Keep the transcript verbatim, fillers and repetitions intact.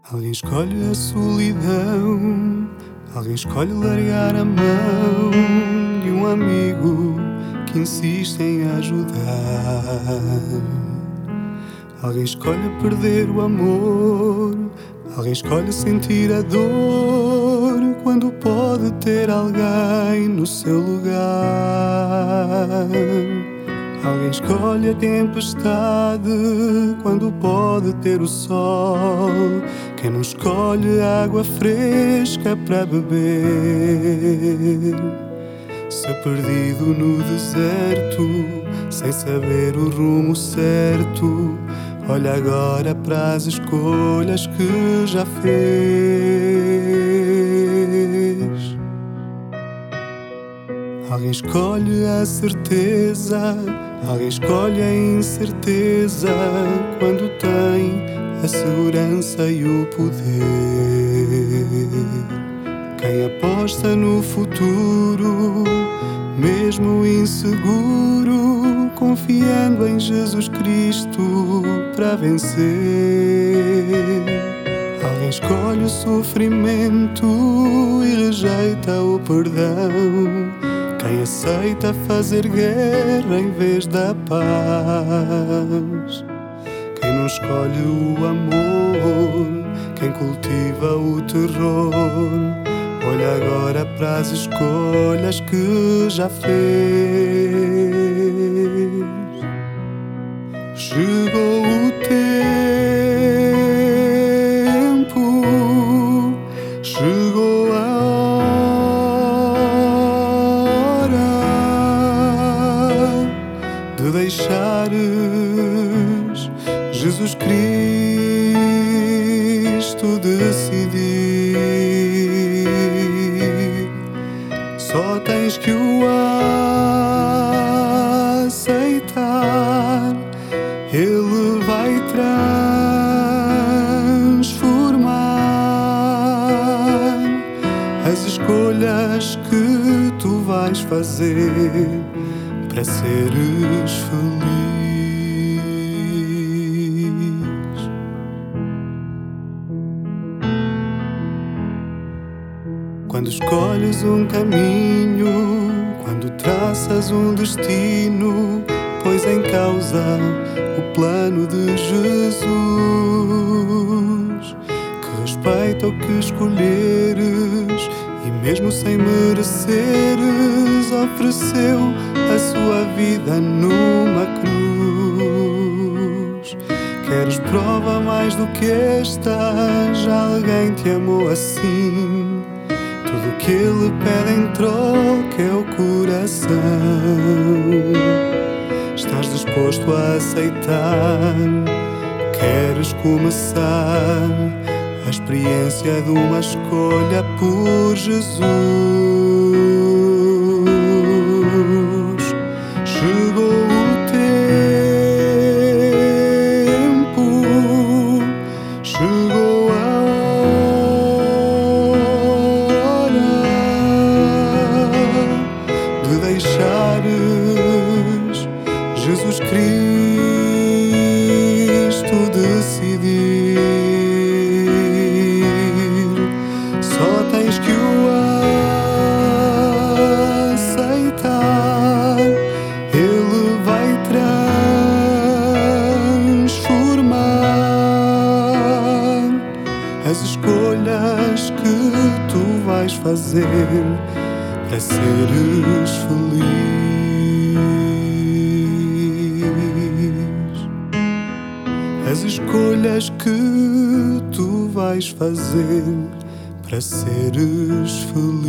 Alguém escolhe a solidão, alguém escolhe largar a mão de um amigo que insiste em ajudar. Alguém escolhe perder o amor, alguém escolhe sentir a dor quando pode ter alguém no seu lugar. Alguém escolhe a tempestade quando pode ter o sol. Quem não escolhe água fresca para beber? Se perdido no deserto, sem saber o rumo certo, olha agora para as escolhas que já fez. Alguém escolhe a certeza, alguém escolhe a incerteza quando tem a segurança e o poder. Quem aposta no futuro, mesmo inseguro, confiando em Jesus Cristo para vencer. Alguém escolhe o sofrimento e rejeita o perdão. Quem aceita fazer guerra em vez da paz. Quem não escolhe o amor, quem cultiva o terror, olha agora para as escolhas que já fez. Chegou o tempo, chegou a hora de deixares Jesus Cristo decidir. Só tens que o aceitar, Ele vai transformar as escolhas que tu vais fazer para seres feliz. Quando escolhes um caminho, quando traças um destino, pões em causa o plano de Jesus, que respeita o que escolheres e mesmo sem mereceres, ofereceu a sua vida numa cruz. Queres prova mais do que esta? Já alguém te amou assim. Tudo o que Ele pede em troca é o coração. Estás disposto a aceitar? Queres começar a experiência de uma escolha por Jesus? Chegou o tempo, chegou a de deixares Jesus Cristo decidir. Só tens que o aceitar, Ele vai transformar as escolhas que tu vais fazer para seres feliz. As escolhas que tu vais fazer para seres feliz.